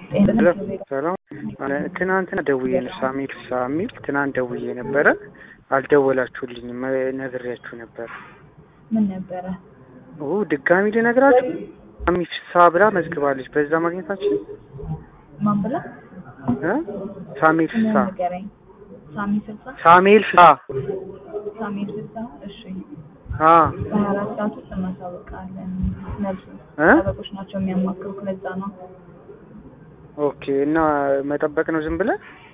ሰላም ትናንትና ደውዬ ነው ሳሚል ትናንት ደውዬ ነበረ አልደወላችሁልኝም ነግሬያችሁ ነበር ምን ነበረ ድጋሚ ልነግራችሁ ሳሚል ሳብራ መዝግባለች በዛ ማግኘታችን ማን ብላ ሳሚል ሳሚል እሺ አራጣቱ ተማሳውቃለን መልሱ ተበቆች ናቸው የሚያማክሩት ለዛ ነው ኦኬ እና መጠበቅ ነው ዝም ብለን